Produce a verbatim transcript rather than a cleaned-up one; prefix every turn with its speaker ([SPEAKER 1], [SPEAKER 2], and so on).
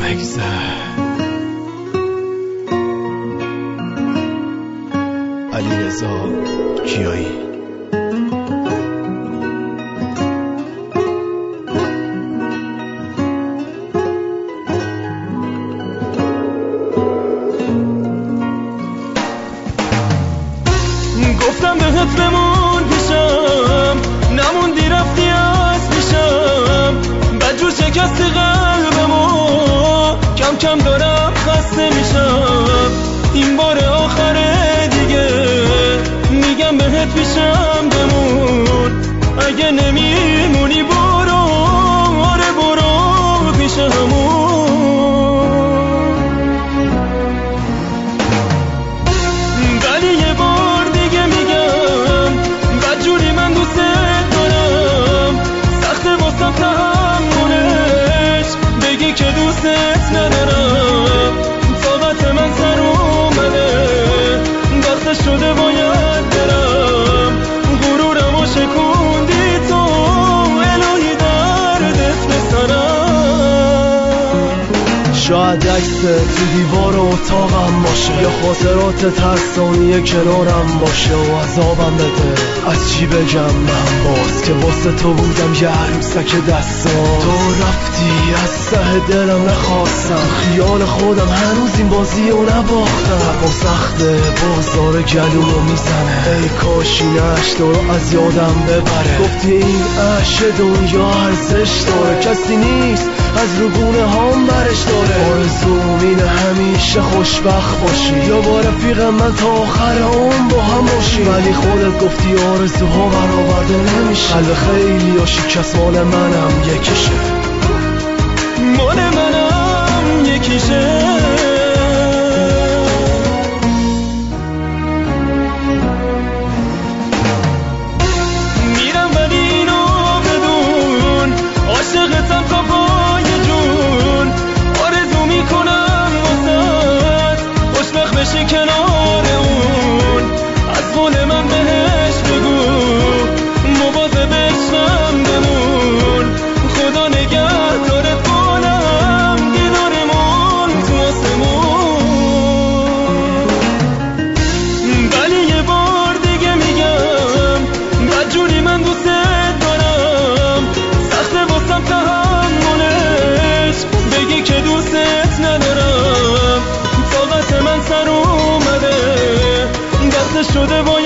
[SPEAKER 1] بگذر. علیرضا کیایی.
[SPEAKER 2] گفتم بهت بمون پیشم، نموندی رفتی از پیشم، بدجور شکستی قلبمو، کم کم دارم خسته میشم. این بار آخره دیگه میگم بهت پیشم بمون، اگه نمیمونی برو، آره برو پیشمون. ولی یه بار دیگه میگم بدجوری من دوست دارم، سخته واسم تحملش، بگی که دوستت ندارم. طاقت من سر اومده، وقت شده باید برم، غرورمو شکوندی تو، الهی دردت بسرم.
[SPEAKER 1] شاید عکس تو دیوار اتاقم باشه، یا خاطرات ترسانی کنارم باشه و عذابم بده. از چی بگم من باز که واسه تو بودم یه عروسک دستان، تو رفتی از ته دلم نخواستم، خیال خودم هنوز این بازی رو نباختم. حقم سخته بازار گلومو میزنه، ای کاش این عشق رو از یادم ببره. گفتی این عشق دنیا ارزش داره، کسی نیست از روگونه هام برش داره. آرزوم اینه همیشه خوشبخت باشی، یا با رفیقم من تا آخر عمر با هم باشی. ولی خودت گفتی آرزوها برآورده نمیشه، قلب خیلی یا شکست مال منم یکیشه،
[SPEAKER 2] مال منم یکیشه. میرم ولی اینو بدون، عاشقتم تا پای جون، آرزو میکنم واسد خوشبخت بشی کنار اون. از قول من بهش بگو مواظب عشقم بمون، خدا نگهدارت کنم، دیدارمون تو آسمون. ولی یه بار دیگه میگم بدجوری من دوست دارم، سخته واسم تحملش، بگی که دوستت ندارم. طاقت من سر اومده، وقت شده